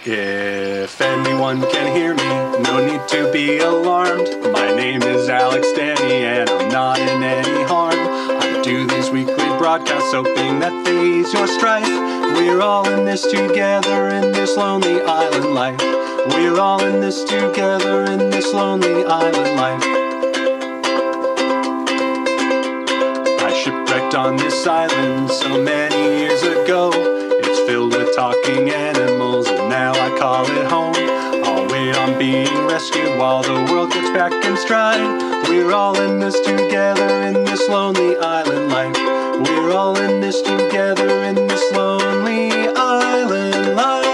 If anyone can hear me, no need to be alarmed. My name is Alex Danny and I'm not in any harm. I do these weekly broadcasts hoping that they ease your strife. We're all in this together in this lonely island life. We're all in this together in this lonely island life. I shipwrecked on this island so many years ago. It's filled with talking animals and now I call it home. I'll wait on being rescued while the world gets back in stride. We're all in this together in this lonely island life. We're all in this together in this lonely island life.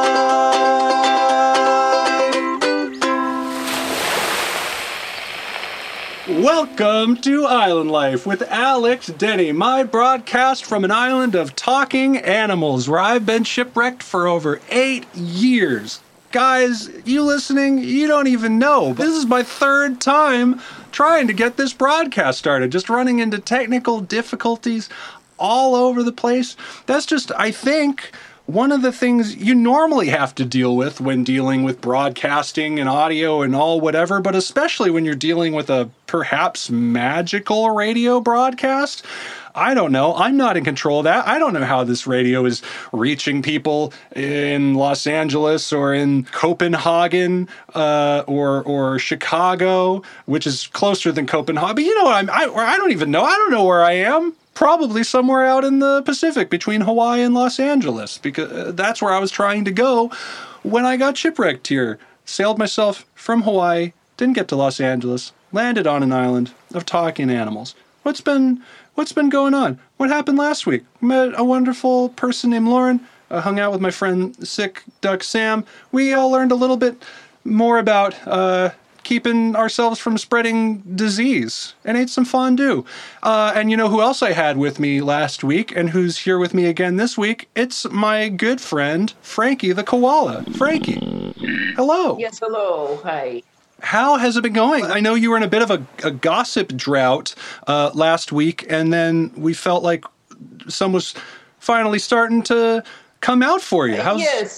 Welcome to Island Life with Alex Denny, my broadcast from an island of talking animals where I've been shipwrecked for over 8 years. Guys, you listening, you don't even know. This is my third time trying to get this broadcast started, just running into technical difficulties all over the place. That's just, I think, one of the things you normally have to deal with when dealing with broadcasting and audio and all whatever, but especially when you're dealing with a perhaps magical radio broadcast. I don't know. I'm not in control of that. I don't know how this radio is reaching people in Los Angeles or in Copenhagen or Chicago, which is closer than Copenhagen. But you know what? I don't even know. I don't know where I am. Probably somewhere out in the Pacific between Hawaii and Los Angeles, because that's where I was trying to go when I got shipwrecked here. Sailed myself from Hawaii, didn't get to Los Angeles, landed on an island of talking animals. What's been going on? What happened last week? Met a wonderful person named Lauren. I hung out with my friend Sick Duck Sam. We all learned a little bit more about keeping ourselves from spreading disease and ate some fondue. And you know who else I had with me last week and who's here with me again this week? It's my good friend, Frankie the koala. Frankie, hello. Yes, hello. Hi. How has it been going? I know you were in a bit of a gossip drought last week, and then we felt like some was finally starting to come out for you. Yes,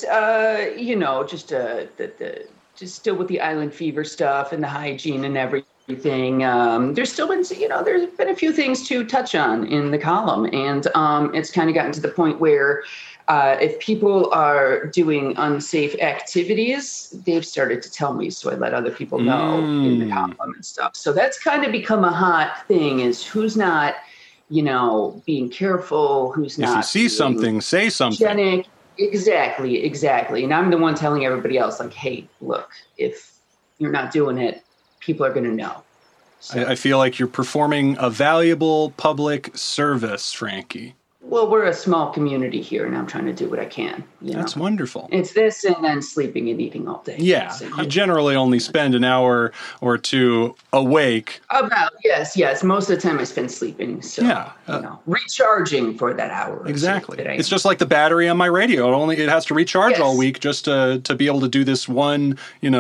just still with the island fever stuff and the hygiene and everything. There's still been, there's been a few things to touch on in the column, and it's kind of gotten to the point where if people are doing unsafe activities, they've started to tell me, so I let other people know in the column and stuff. So that's kind of become a hot thing, is who's not, being careful, who's not. If you see something, say something. Hygienic. Exactly. And I'm the one telling everybody else, like, hey, look, if you're not doing it, people are going to know. So, I feel like you're performing a valuable public service, Frankie. Well, we're a small community here, and I'm trying to do what I can. That's wonderful. It's this and then sleeping and eating all day. Yeah, you generally only spend an hour or two awake. Yes. Most of the time I spend sleeping. So, recharging for that hour. Exactly. It's just like the battery on my radio. It has to recharge all week just to be able to do this one,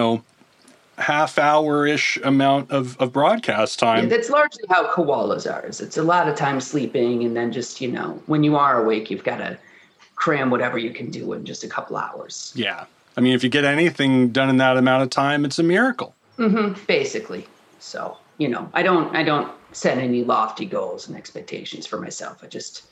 half-hour-ish amount of broadcast time. Yeah, that's largely how koalas are. It's a lot of time sleeping, and then just, when you are awake, you've got to cram whatever you can do in just a couple hours. Yeah. I mean, if you get anything done in that amount of time, it's a miracle. Mm-hmm, basically. So, I don't set any lofty goals and expectations for myself. I just,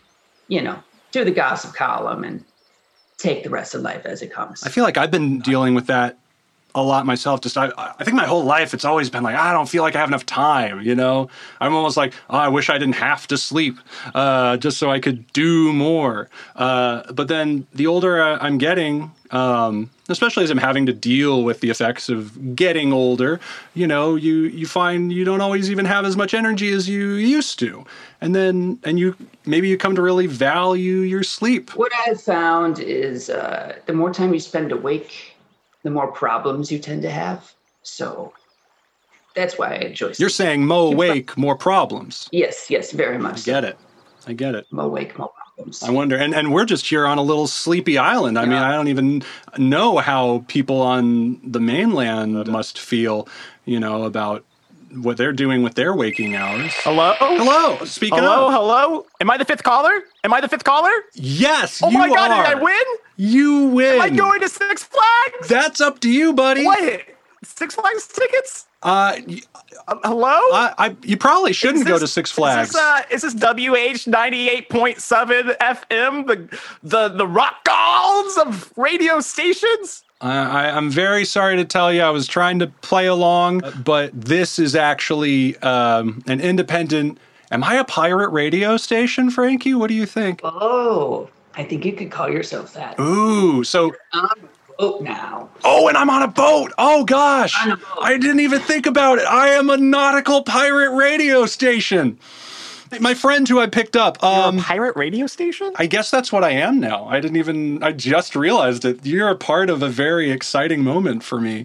do the gossip column and take the rest of life as it comes. I feel like I've been dealing with that a lot myself. Just I think my whole life it's always been like, I don't feel like I have enough time, I'm almost like, I wish I didn't have to sleep just so I could do more. But then the older I'm getting, especially as I'm having to deal with the effects of getting older, you find you don't always even have as much energy as you used to. And maybe you come to really value your sleep. What I've found is the more time you spend awake, the more problems you tend to have. So that's why I enjoy sleep. You're saying more awake, more problems. Yes, very much. I get it. More awake, more problems. I wonder, and we're just here on a little sleepy island. I mean, I don't even know how people on the mainland must feel, about what they're doing with their waking hours. Hello? Hello. Speaking of. Hello? Am I the fifth caller? Yes, Oh you my God, are. did I win? You win. Am I going to Six Flags? That's up to you, buddy. What? Six Flags tickets? Hello? You probably shouldn't go to Six Flags. Is this WH 98.7 FM, the rock gods of radio stations? I'm very sorry to tell you, I was trying to play along, but this is actually an independent. Am I a pirate radio station, Frankie? What do you think? Oh, I think you could call yourself that. Ooh, so. Boat now. Oh, and I'm on a boat. Oh, gosh. On a boat. I didn't even think about it. I am a nautical pirate radio station. My friend who I picked up. You're a pirate radio station? I guess that's what I am now. I just realized it. You're a part of a very exciting moment for me.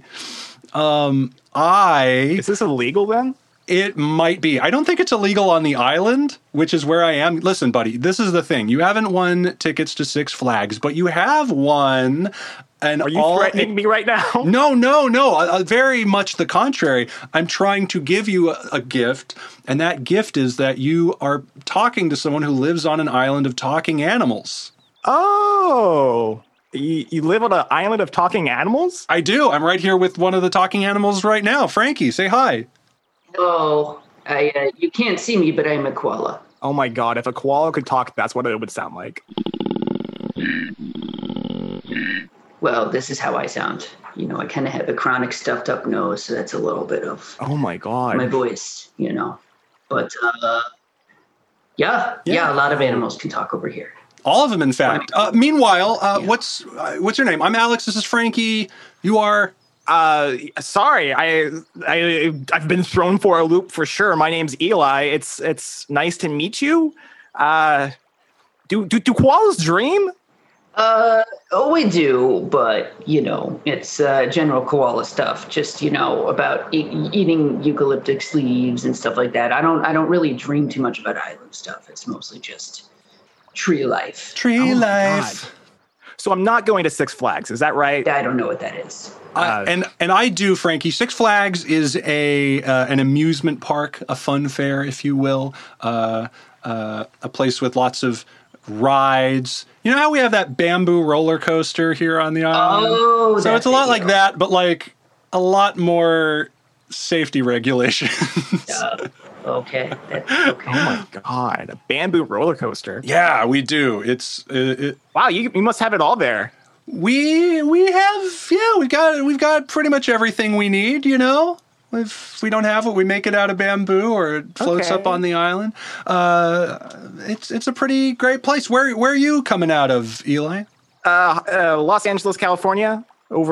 Is this illegal then? It might be. I don't think it's illegal on the island, which is where I am. Listen, buddy, this is the thing. You haven't won tickets to Six Flags, but you have won. Are you threatening me right now? No. Very much the contrary. I'm trying to give you a gift, and that gift is that you are talking to someone who lives on an island of talking animals. Oh, you live on an island of talking animals? I do. I'm right here with one of the talking animals right now. Frankie, say hi. Oh, you can't see me, but I'm a koala. Oh my God, if a koala could talk, that's what it would sound like. Well, this is how I sound. You know, I kind of have a chronic stuffed up nose, so that's a little bit of oh my God, my voice, you know. But yeah, a lot of animals can talk over here. All of them, in fact. Meanwhile, what's your name? I'm Alex. This is Frankie. You are. Sorry, I've been thrown for a loop for sure. My name's Eli. It's nice to meet you. Do koalas dream? Oh, we do, but you know, it's general koala stuff. Just about eating eucalyptus leaves and stuff like that. I don't really dream too much about island stuff. It's mostly just tree life. Tree life. God. So I'm not going to Six Flags. Is that right? I don't know what that is. And I do, Frankie. Six Flags is an amusement park, a fun fair, if you will, a place with lots of rides. You know how we have that bamboo roller coaster here on the island? Oh, so it's a lot like that, but like a lot more safety regulations. Okay. Oh my God, a bamboo roller coaster. Yeah, we do. Wow, you must have it all there. We've got pretty much everything we need, you know? If we don't have it, we make it out of bamboo or it floats up on the island. It's a pretty great place. Where are you coming out of, Eli? Los Angeles, California.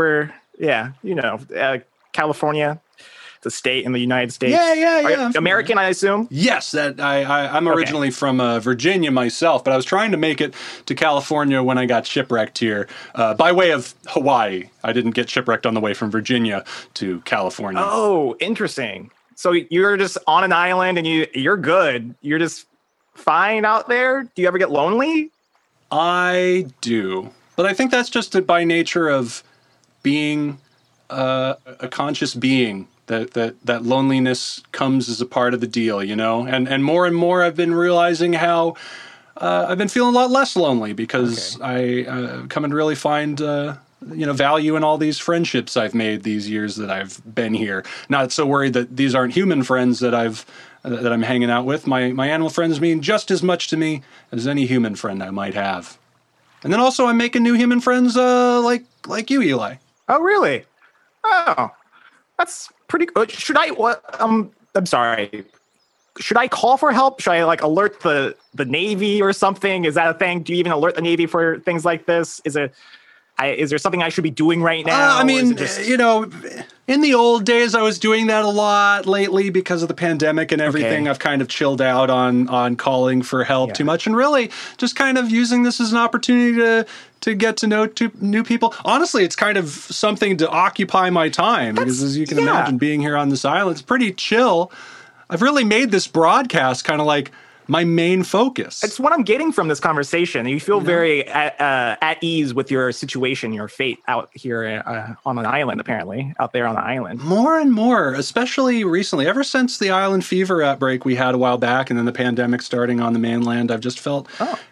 California. The state in the United States. Yeah. American, I assume? Yes, I'm originally from Virginia myself, but I was trying to make it to California when I got shipwrecked here by way of Hawaii. I didn't get shipwrecked on the way from Virginia to California. Oh, interesting. So you're just on an island and you're good. You're just fine out there? Do you ever get lonely? I do. But I think that's just by nature of being a conscious being. That loneliness comes as a part of the deal, you know? And more I've been realizing how I've been feeling a lot less lonely because I come and really find value in all these friendships I've made these years that I've been here. Not so worried that these aren't human friends that I'm hanging out with. My animal friends mean just as much to me as any human friend I might have. And then also I'm making new human friends like you, Eli. Oh, really? Oh, that's pretty good. I'm sorry. Should I call for help? Should I alert the Navy or something? Is that a thing? Do you even alert the Navy for things like this? Is there something I should be doing right now? In the old days, I was doing that a lot. Lately, because of the pandemic and everything, I've kind of chilled out on calling for help too much, and really just kind of using this as an opportunity to get to know new people. Honestly, it's kind of something to occupy my time because, as you can imagine, being here on this island, it's pretty chill. I've really made this broadcast kind of like my main focus. It's what I'm getting from this conversation. You feel very at ease with your situation, your fate out here on an island, apparently, out there on the island. More and more, especially recently, ever since the island fever outbreak we had a while back and then the pandemic starting on the mainland, I've just felt,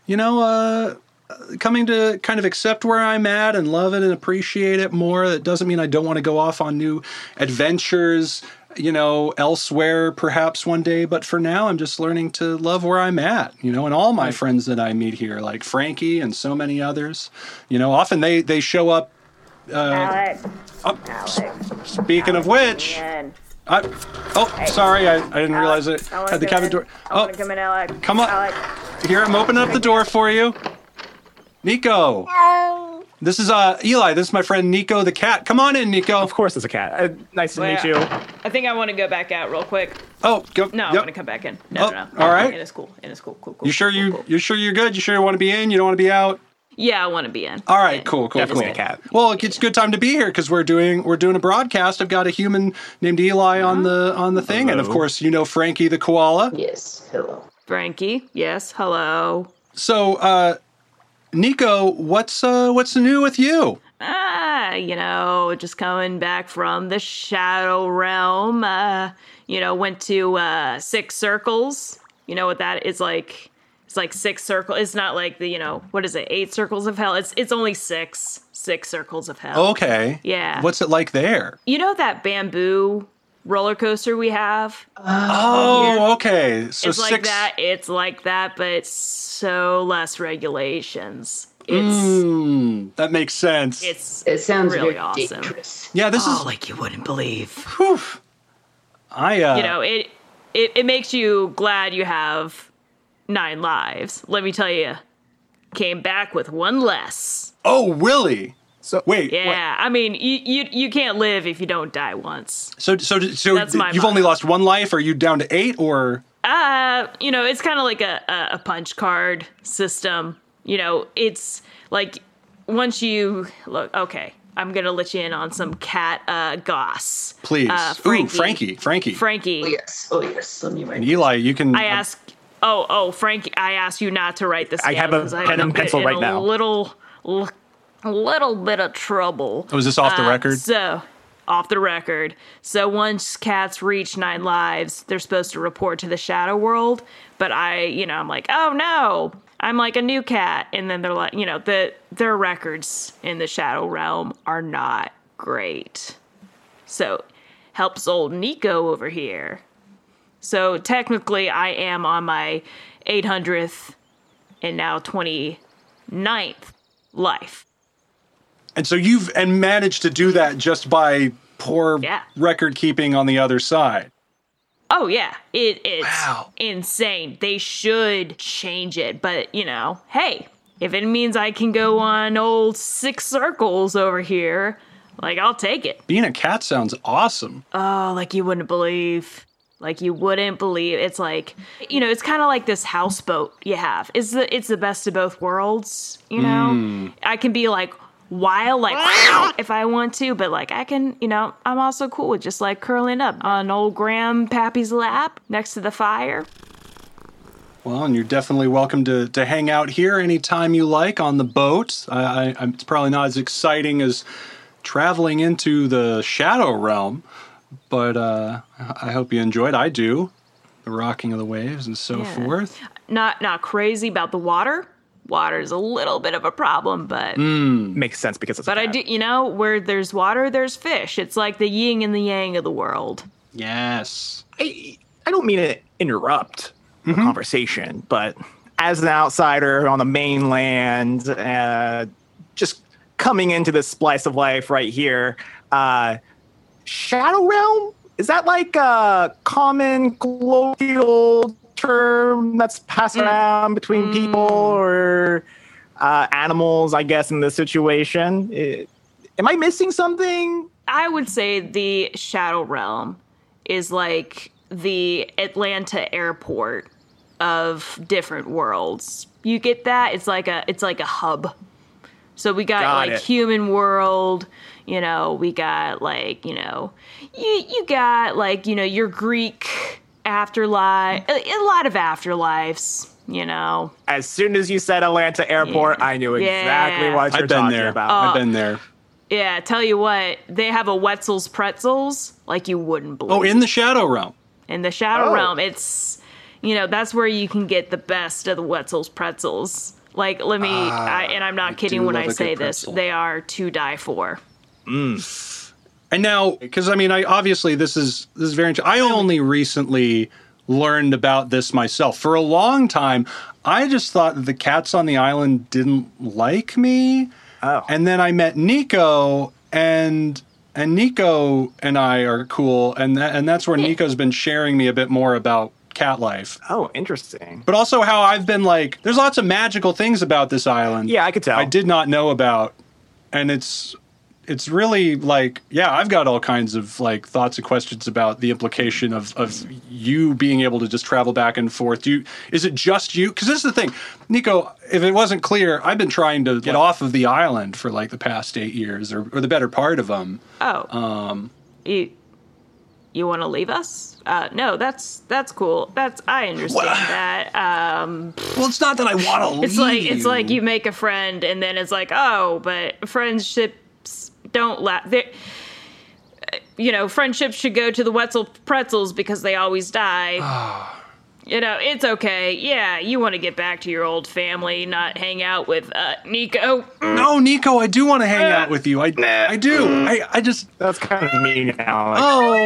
coming to kind of accept where I'm at and love it and appreciate it more. That doesn't mean I don't want to go off on new adventures, elsewhere perhaps one day. But for now, I'm just learning to love where I'm at, and all my friends that I meet here, like Frankie and so many others, often they show up. Alex. Speaking of which, sorry, I didn't realize it. Had the cabin door. I want to come in, Alex. Come on. Alex. Here, I'm opening up the door for you. Nico. This is Eli. This is my friend Nico the cat. Come on in, Nico. Of course, it's a cat. Nice to meet you. I think I want to go back out real quick. Oh, go. No, yep. I'm going to come back in. No. All right. It is cool. Cool. You sure cool. you're sure you're good? You sure you want to be in? You don't want to be out? Yeah, I want to be in. All right, cool. Definitely a cat. Well, it's a good time to be here because we're doing a broadcast. I've got a human named Eli on the thing, Hello. and of course, Frankie the koala. Yes, hello. Frankie, yes, hello. So, Nico, what's new with you? Just coming back from the Shadow Realm. Went to 6 circles. You know what that is like? It's like 6 circles. It's not like the, what is it? 8 circles of hell. It's only 6 circles of hell. Okay. Yeah. What's it like there? You know that bamboo roller coaster we have? Oh, okay. So it's 6. like that. It's like that, but it's so less regulations. It's that makes sense. It sounds really very awesome. dangerous. Yeah, this is like you wouldn't believe. Whew. It makes you glad you have 9 lives. Let me tell you, came back with 1 less. Oh, really? So wait. Yeah, I mean, you can't live if you don't die once. So That's my you've motto. only lost 1 life. Are you down to 8 or? It's kind of like a punch card system. It's like once you look. Okay, I'm gonna let you in on some cat goss. Please, Frankie. Frankie. Oh yes. Let me write. Eli, you can. I ask. Oh, Frankie. I asked you not to write this down. I have a 'cause pen and pencil right now. A little bit of trouble. Was this off the record? So, off the record. So once cats reach 9 lives, they're supposed to report to the Shadow World. But I'm like, oh no, I'm like a new cat. And then they're like, their records in the Shadow Realm are not great. So, helps old Nico over here. So technically, I am on my 800th and now 29th life. And so you've managed to do that just by poor record keeping on the other side. Oh yeah, it's Wow. insane. They should change it, but hey, if it means I can go on old 6 circles over here, I'll take it. Being a cat sounds awesome. Oh, like you wouldn't believe. Like you wouldn't believe. It's like, it's kind of like this houseboat you have. It's the best of both worlds, I can be wild, if I want to, but I can, I'm also cool with just curling up on old Grandpappy's lap next to the fire. Well, and you're definitely welcome to hang out here anytime you like on the boat. It's probably not as exciting as traveling into the Shadow Realm, but I hope you enjoyed. I do. The rocking of the waves and so forth. Not crazy about the water. Water's a little bit of a problem, but makes sense because it's. But I do, where there's water, there's fish. It's like the yin and the yang of the world. Yes. I don't mean to interrupt the conversation, but as an outsider on the mainland, just coming into this slice of life right here, Shadow Realm, is that like a common colloquial term that's passed around between people or animals, I guess, in this situation? Am I missing something? I would say the Shadow Realm is like the Atlanta airport of different worlds. You get that? It's like a hub. So we got human world, we got you got your Greek afterlife, a lot of afterlives, you know. As soon as you said Atlanta Airport, I knew exactly what you're I've been talking there. about. I've been there. Yeah, tell you what, they have a Wetzel's Pretzels like you wouldn't believe. Oh, in the Shadow Realm. In the Shadow Oh. Realm, it's, you know, that's where you can get the best of the Wetzel's Pretzels. Like, let me, and I'm not kidding do when love I a good say this, pretzel. they are to die for. And now, because I mean, obviously this is very interesting. I only recently learned about this myself. For a long time, I just thought that the cats on the island didn't like me. Oh. And then I met Nico, and Nico and I are cool, and that's where Nico's been sharing me a bit more about cat life. Oh, interesting. But also how I've been like, there's lots of magical things about this island. Yeah, I could tell. I did not know about, and it's really like, yeah, I've got all kinds of like thoughts and questions about the implication of you being able to just travel back and forth. Is it just you? Because this is the thing, Nico, if it wasn't clear, I've been trying to get off of the island for like the past 8 years or the better part of them. Oh. You want to leave us? No, that's cool. I understand that. Well, it's not that I want to leave. It's like you make a friend and then it's like, oh, but friendships don't last. You know, friendships should go to the Wetzel Pretzels because they always die. You know, it's okay. Yeah, you want to get back to your old family, not hang out with Nico. No, Nico, I do want to hang out with you. I do. I just. That's kind of mean, Alex.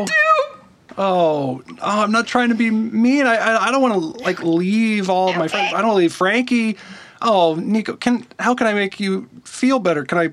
Oh, I'm not trying to be mean. I don't want to like leave all of my friends. I don't want to leave Frankie. Oh, Nico, how can I make you feel better? Can I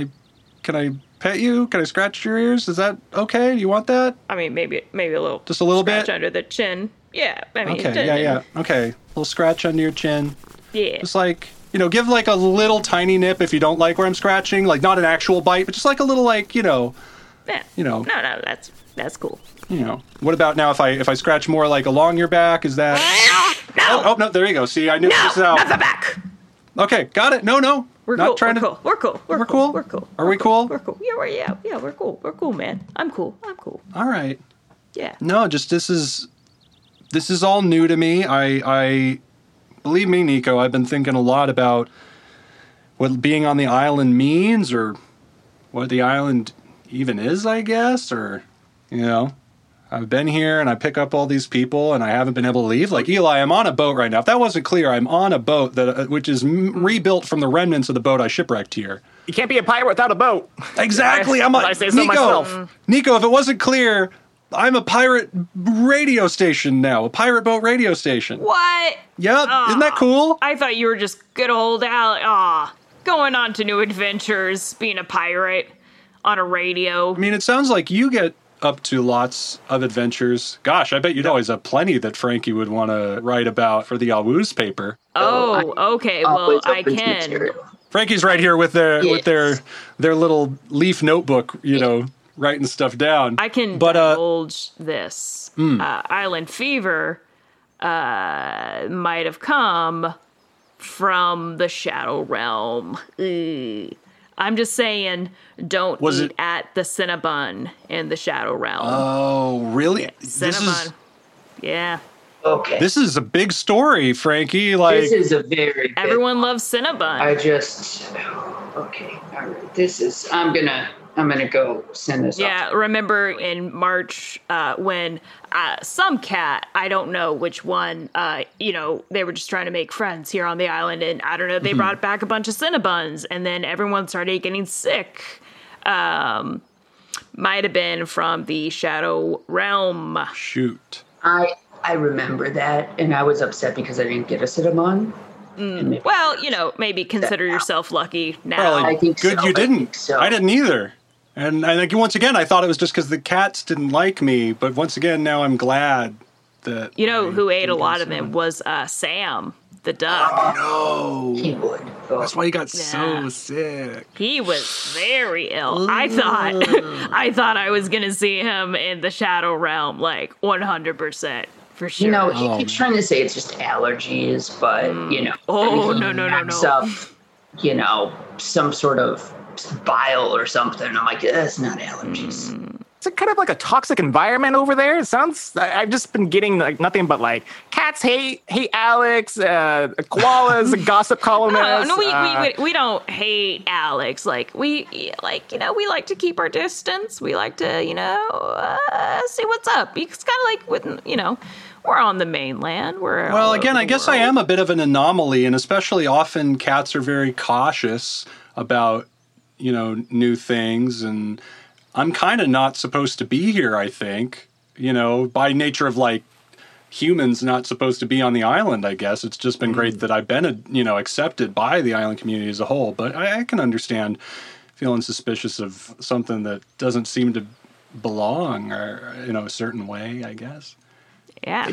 pet you? Can I scratch your ears? Is that okay? Do you want that? I mean, maybe a little. Just a little scratch bit? under the chin. Yeah, I mean. Okay, yeah. Okay, a little scratch under your chin. Yeah. Just like, you know, give like a little tiny nip if you don't like where I'm scratching. Like not an actual bite, but just like a little like, you know. Yeah. You know. No, that's cool. You know. What about now if I scratch more like along your back? Is that? No. Oh no, there you go. See, I knew this out. Not the back. Okay, got it. No. We're not cool. trying We're to. cool. We're cool. We're cool? We're cool. Are we cool? We're cool. Yeah, we're cool. We're cool, man. I'm cool. All right. Yeah. No, just this is all new to me. I believe me, Nico, I've been thinking a lot about what being on the island means or what the island even is, I guess, or, you know, I've been here and I pick up all these people and I haven't been able to leave. Like, Eli, I'm on a boat right now. If that wasn't clear, I'm on a boat that which is rebuilt from the remnants of the boat I shipwrecked here. You can't be a pirate without a boat. Exactly. I say so myself. Nico, if it wasn't clear, I'm a pirate radio station now, a pirate boat radio station. What? Yep. Isn't that cool? I thought you were just good old Alex. Going on to new adventures, being a pirate on a radio. I mean, it sounds like you get up to lots of adventures. Gosh, I bet you'd always have plenty that Frankie would want to write about for the Awoo's paper. Oh, okay. Well, Always I open to can. material. Frankie's right here with their Yes. little leaf notebook, you know, writing stuff down. I can But, divulge this. Island fever might have come from the Shadow Realm. Ugh. I'm just saying, don't Was eat it- at the Cinnabon in the Shadow Realm. Oh, really? Cinnabon. Yeah. Okay. This is a big story, Frankie. Like, This is a very big Everyone loves Cinnabon. Okay. All right. I'm gonna go send this Yeah, off. remember in March when some cat, I don't know which one, you know, they were just trying to make friends here on the island, and I don't know, they brought back a bunch of Cinnabons, and then everyone started getting sick. Might have been from the Shadow Realm. shoot. I remember that, and I was upset because I didn't get a Cinnamon. Well, you know, maybe consider yourself lucky now. Probably I think good so, you I didn't. think so. I didn't either. And I think once again, I thought it was just because the cats didn't like me. But once again, now I'm glad that. You know I who ate a didn't lot get of them some. was Sam, the duck. No. He would. Oh. That's why he got so Yeah. sick. He was very ill. I thought I was gonna see him in the Shadow Realm, like 100% for sure. You know, he keeps trying to say it's just allergies, but you know. Oh, everything no. backs up, you know, some sort of bile or something. I'm like, that's not allergies. It's kind of like a toxic environment over there. It sounds. I've just been getting like nothing but like cats hate Alex, koalas, a gossip columnist. No, we don't hate Alex. Like we like to keep our distance. We like to see what's up. It's kind of like with we're on the mainland. Well, again, I guess I am a bit of an anomaly, and especially often cats are very cautious about new things, and I'm kind of not supposed to be here, I think, by nature of like humans not supposed to be on the island, I guess. It's just been great that I've been, accepted by the island community as a whole. But I can understand feeling suspicious of something that doesn't seem to belong or, a certain way, I guess. Yeah.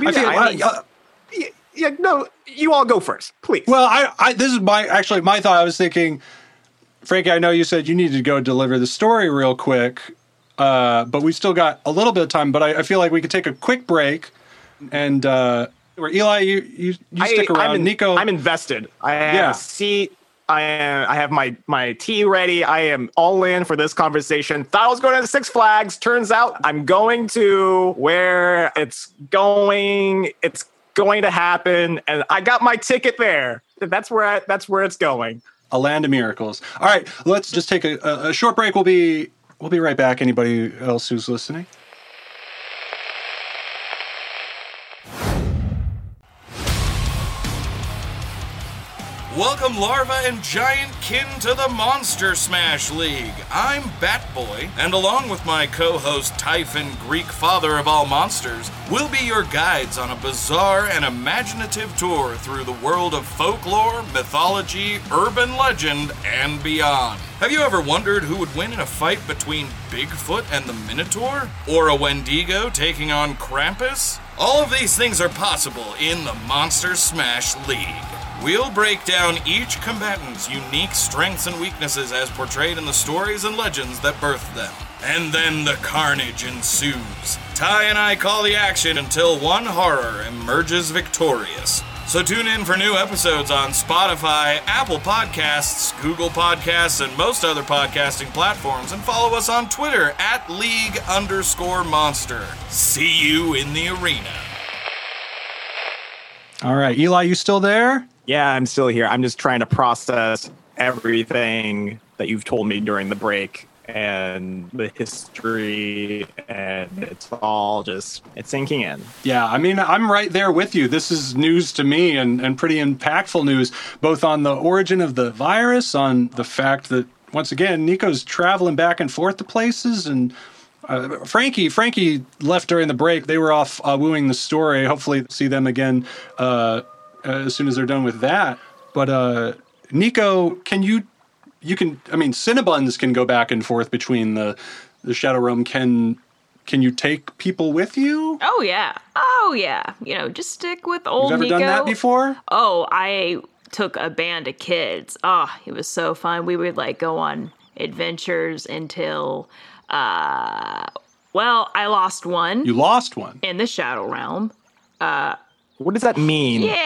No, you all go first, please. Well, this is my thought. I was thinking, Frankie, I know you said you needed to go deliver the story real quick, but we still got a little bit of time. But I feel like we could take a quick break, and where Eli, you stick around. Nico, I'm invested. I have a seat. I have my tea ready. I am all in for this conversation. Thought I was going to Six Flags. Turns out I'm going to where it's going. It's going to happen, and I got my ticket there. That's where it's going. A land of miracles. All right, let's just take a short break. We'll be right back. Anybody else who's listening? Welcome, larva and giant kin, to the Monster Smash League. I'm Batboy, and along with my co-host Typhon, Greek father of all monsters, we'll be your guides on a bizarre and imaginative tour through the world of folklore, mythology, urban legend, and beyond. Have you ever wondered who would win in a fight between Bigfoot and the Minotaur? Or a Wendigo taking on Krampus? All of these things are possible in the Monster Smash League. We'll break down each combatant's unique strengths and weaknesses as portrayed in the stories and legends that birthed them. And then the carnage ensues. Ty and I call the action until one horror emerges victorious. So tune in for new episodes on Spotify, Apple Podcasts, Google Podcasts, and most other podcasting platforms, and follow us on Twitter at League_Monster. See you in the arena. All right, Eli, you still there? Yeah, I'm still here. I'm just trying to process everything that you've told me during the break and the history, and it's sinking in. Yeah, I mean, I'm right there with you. This is news to me and pretty impactful news, both on the origin of the virus, on the fact that, once again, Nico's traveling back and forth to places, and Frankie left during the break. They were off wooing the story. Hopefully see them again as soon as they're done with that. But Nico, Cinnabons can go back and forth between the Shadow Realm. Can you take people with you? Oh yeah. Just stick with old Nico. You've ever done that before? Oh, I took a band of kids. Oh, it was so fun. We would go on adventures until I lost one. You lost one? In the Shadow Realm. What does that mean? Yeah,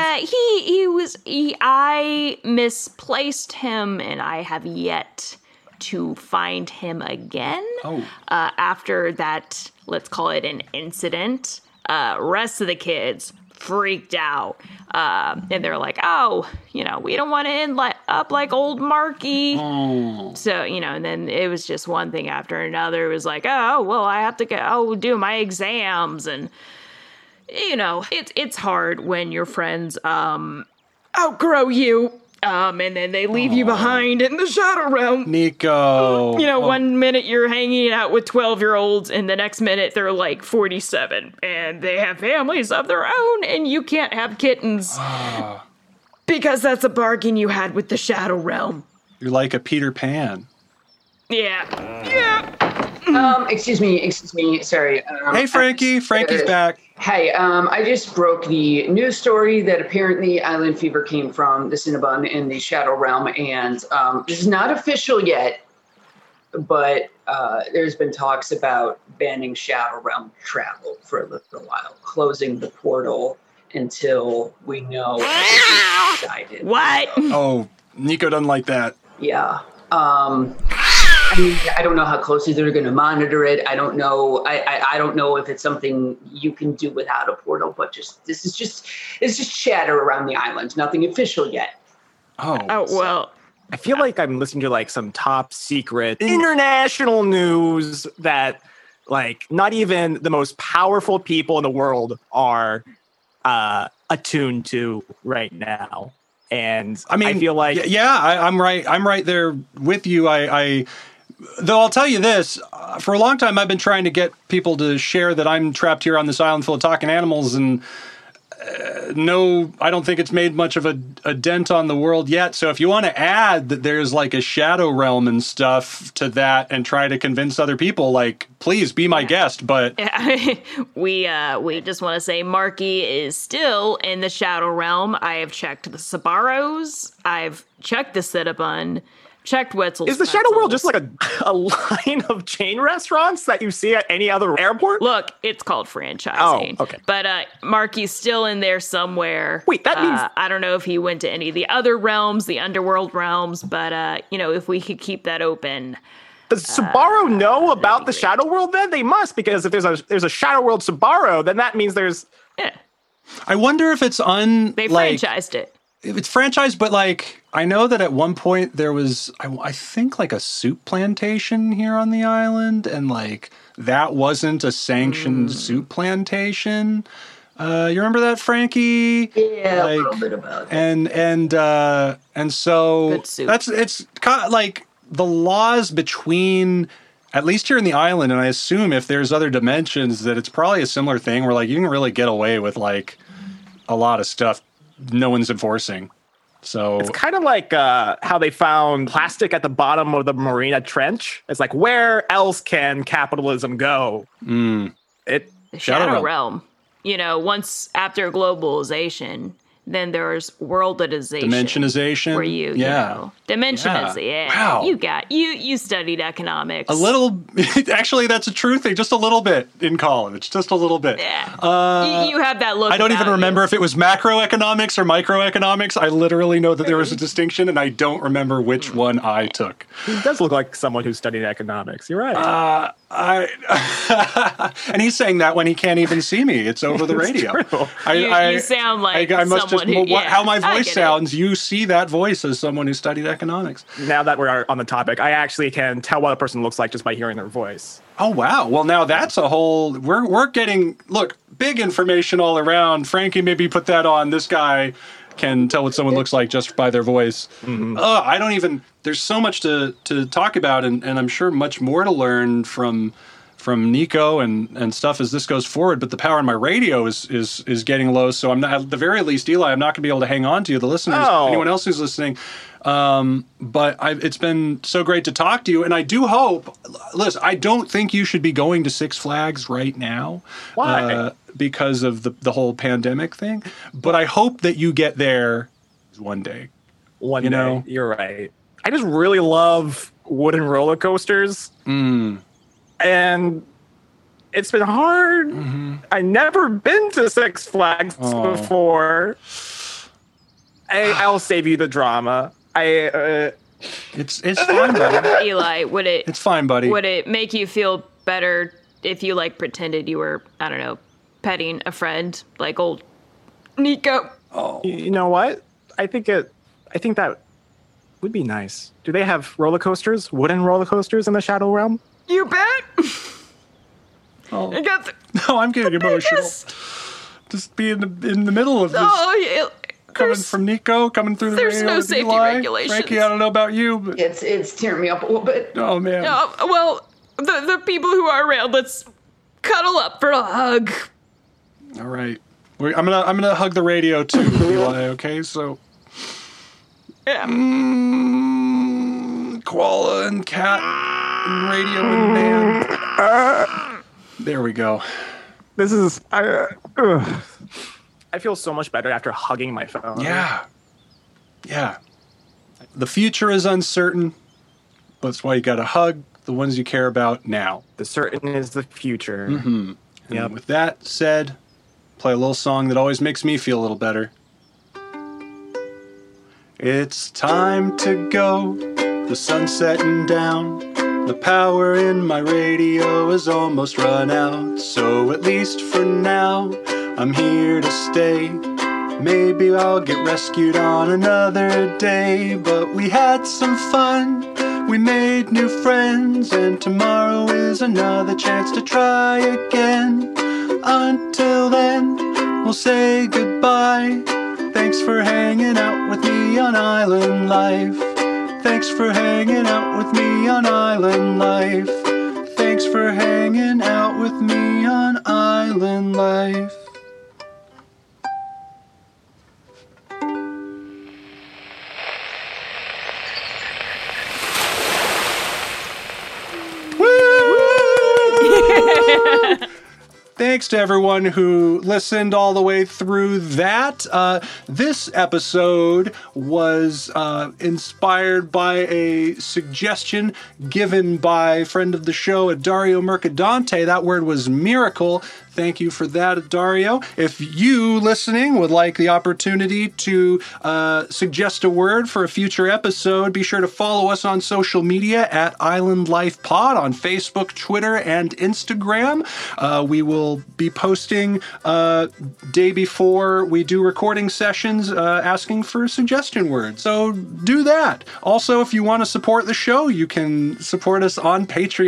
I misplaced him, and I have yet to find him again. Oh. After that, let's call it an incident, rest of the kids freaked out. And they're like, we don't want to end up like old Marky. Oh. So, and then it was just one thing after another. It was like, I have to go do my exams, and it's hard when your friends outgrow you, and then they leave you behind in the Shadow Realm. Nico. 1 minute you're hanging out with 12-year-olds, and the next minute they're 47, and they have families of their own, and you can't have kittens because that's a bargain you had with the Shadow Realm. You're like a Peter Pan. Yeah. Excuse me. Sorry. Hey, Frankie. Frankie's back. Hey, I just broke the news story that apparently island fever came from the Cinnabon in the Shadow Realm, and this is not official yet, but there's been talks about banning Shadow Realm travel for a little while, closing the portal until we know what is decided. What? Oh, Nico doesn't like that. Yeah. I mean, I don't know how closely they're going to monitor it. I don't know. I don't know if it's something you can do without a portal. But it's just chatter around the island. Nothing official yet. Oh well. I feel like I'm listening to like some top secret international news that like not even the most powerful people in the world are attuned to right now. And I mean, I feel like I'm right there with you. Though I'll tell you this, for a long time I've been trying to get people to share that I'm trapped here on this island full of talking animals, and no, I don't think it's made much of a dent on the world yet. So if you want to add that there's like a shadow realm and stuff to that and try to convince other people, like, please be my guest. But we just want to say Marky is still in the shadow realm. I have checked the Sabaros. I've checked the Cinnabon. Checked Wetzel's. Is the Shadow World just like a line of chain restaurants that you see at any other airport? Look, it's called franchising. Oh, okay. But Marky's still in there somewhere. Wait, that means... I don't know if he went to any of the other realms, the underworld realms, but, if we could keep that open... Does Sabaro know about the Shadow World then? They must, because if there's a Shadow World Sabaro, then that means there's... Yeah. I wonder if it's They franchised it. It's franchised, but like I know that at one point there was, I think, like a soup plantation here on the island, and like that wasn't a sanctioned soup plantation. You remember that, Frankie? Yeah, a little bit about it. And so it's kind of like the laws between, at least here in the island, and I assume if there's other dimensions, that it's probably a similar thing where like you can really get away with like a lot of stuff no one's enforcing. So it's kind of like how they found plastic at the bottom of the Marina Trench. It's like, where else can capitalism go? The Shadow Realm. Once after globalization, then there's worldization. Dimensionization. Where dimensionization. Yeah. Wow. You studied economics. A little, actually, that's a true thing. Just a little bit in college. Just a little bit. Yeah. You have that look. I don't even remember if it was macroeconomics or microeconomics. I literally know that there was a distinction, and I don't remember which one I took. He does look like someone who studied economics. You're right. And he's saying that when he can't even see me. It's over the radio. You sound like how my voice sounds. You see that voice as someone who studied economics. Now that we're on the topic, I actually can tell what a person looks like just by hearing their voice. Oh, wow. Well, now that's a whole... We're getting... Look, big information all around. Frankie, maybe put that on. This guy can tell what someone looks like just by their voice. Mm-hmm. I don't even... There's so much to talk about, and I'm sure much more to learn from Nico and stuff as this goes forward. But the power on my radio is getting low, so I'm not, at the very least, Eli, I'm not going to be able to hang on to you, the listeners, anyone else who's listening. But it's been so great to talk to you, and I do hope. Listen, I don't think you should be going to Six Flags right now. Why? Because of the whole pandemic thing. But I hope that you get there one day. One day, you're right. I just really love wooden roller coasters. And it's been hard. Mm-hmm. I've never been to Six Flags before. I'll save you the drama. It's fine, buddy. Eli, It's fine, buddy. Would it make you feel better if you pretended you were, I don't know, petting a friend like old Nico? Oh. You know what? I think that would be nice. Do they have roller coasters, wooden roller coasters in the Shadow Realm? You bet. No, I'm getting emotional. Just be in the middle of this. Coming from Nico, coming through the radio. There's no safety regulations. Frankie, I don't know about you, but it's tearing me up a little bit. Oh man. Well, the people who are around, let's cuddle up for a hug. All right. I'm gonna hug the radio too, Eli. Okay, so. Yeah. Koala and cat and radio and man. There we go. This is. I feel so much better after hugging my phone. Yeah. The future is uncertain, but that's why you got to hug the ones you care about now. The certain is the future. Mm-hmm. And with that said, play a little song that always makes me feel a little better. It's time to go, the sun's setting down. The power in my radio is almost run out, so at least for now, I'm here to stay. Maybe I'll get rescued on another day, but we had some fun, we made new friends, and tomorrow is another chance to try again. Until then, we'll say goodbye. Thanks for hanging out with me on Island Life. Thanks for hanging out with me on Island Life. Thanks for hanging out with me on Island Life. Thanks to everyone who listened all the way through that. This episode was inspired by a suggestion given by friend of the show, Dario Mercadante. That word was miracle. Thank you for that, Dario. If you listening would like the opportunity to suggest a word for a future episode, be sure to follow us on social media at Island Life Pod on Facebook, Twitter, and Instagram. We will be posting day before we do recording sessions asking for suggestion words. So do that. Also, if you want to support the show, you can support us on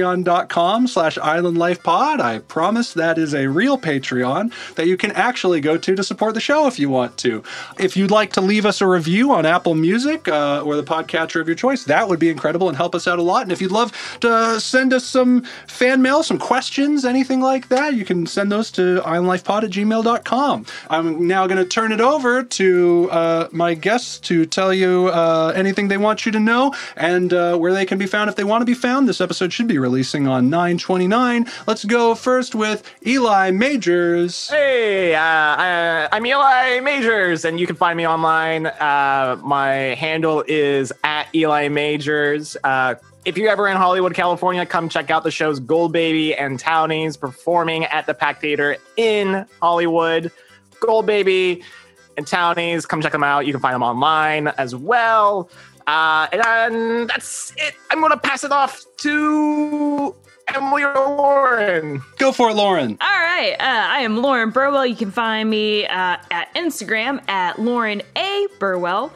patreon.com/islandlifepod. I promise that is a real Patreon that you can actually go to support the show if you want to. If you'd like to leave us a review on Apple Music or the podcatcher of your choice, that would be incredible and help us out a lot. And if you'd love to send us some fan mail, some questions, anything like that, you can send those to islandlifepod@gmail.com. I'm now going to turn it over to my guests to tell you anything they want you to know and where they can be found if they want to be found. This episode should be releasing on 9/29. Let's go first with Eli Majors. Hey, I'm Eli Majors, and you can find me online. My handle is @EliMajors. If you're ever in Hollywood, California, come check out the shows Gold Baby and Townies performing at the Pack Theater in Hollywood. Gold Baby and Townies, come check them out. You can find them online as well. And that's it. I'm going to pass it off to Emily or Lauren. Go for it, Lauren. All right. I am Lauren Burwell. You can find me at Instagram at Lauren A. Burwell.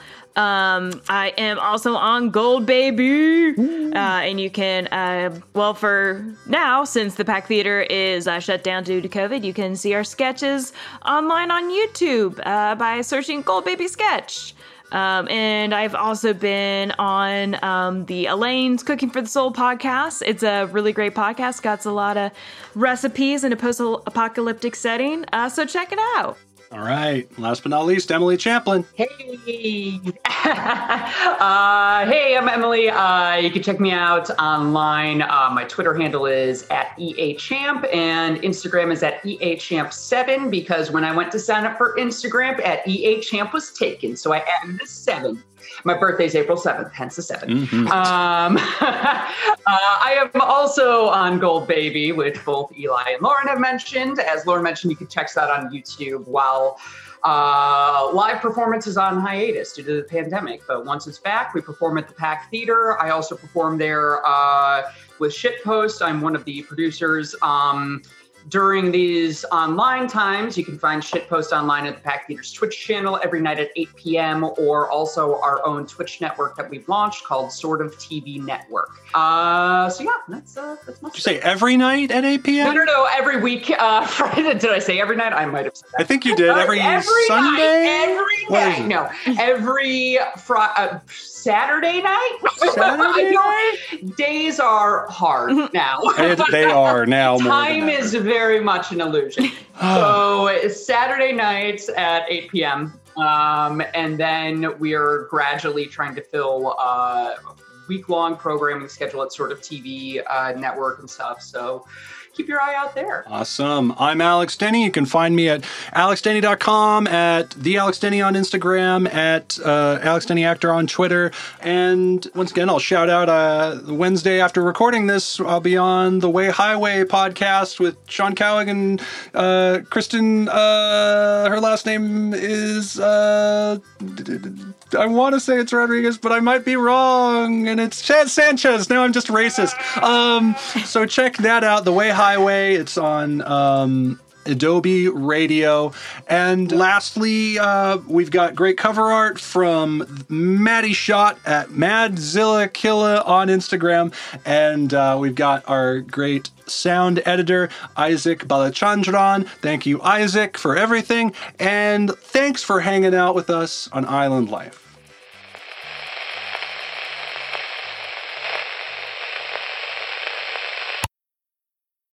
I am also on Gold Baby. And you can, well, for now, since the Pack Theater is shut down due to COVID, you can see our sketches online on YouTube by searching Gold Baby Sketch. And I've also been on the Elaine's Cooking for the Soul podcast. It's a really great podcast. Got a lot of recipes in a post-apocalyptic setting. So check it out. All right. Last but not least, Emily Champlin. Hey. Hey, I'm Emily. You can check me out online. My Twitter handle is @EAChamp and Instagram is @EAChamp7 because when I went to sign up for Instagram, @EAChamp was taken. So I added the 7. My birthday's April 7th, hence the 7. Mm-hmm. I am also on Gold Baby, which both Eli and Lauren have mentioned. As Lauren mentioned, you can check us out on YouTube while live performance is on hiatus due to the pandemic. But once it's back, we perform at the Pack Theater. I also perform there with Shitpost. I'm one of the producers. During these online times, you can find Shitpost online at the Pack Theater's Twitch channel every night at 8 p.m. or also our own Twitch network that we've launched called Sort of TV Network. So yeah, that's much. Did you say every night at 8 p.m.? No, every week. Did I say every night? I might have said that. I think you did. Every Sunday? Every night. No, every Saturday night? Saturday night? Days are hard now. They are now more Time than ever. is very much an illusion. So it's Saturday nights at 8 p.m. And then we're gradually trying to fill week-long programming schedule at Sort of TV Network and stuff. So keep your eye out there. Awesome. I'm Alex Denny. You can find me at alexdenny.com, at the Alex Denny on Instagram, at Alex Denny Actor on Twitter. And once again, I'll shout out Wednesday after recording this, I'll be on the Way Highway podcast with Sean Cowig and Kristen. Her last name is I want to say it's Rodriguez, but I might be wrong. And it's Chad Sanchez. Now I'm just racist. So check that out. The Way Highway. It's on Adobe Radio. And lastly, we've got great cover art from Maddie Schott at Madzillakilla on Instagram. And we've got our great sound editor, Isaac Balachandran. Thank you, Isaac, for everything. And thanks for hanging out with us on Island Life.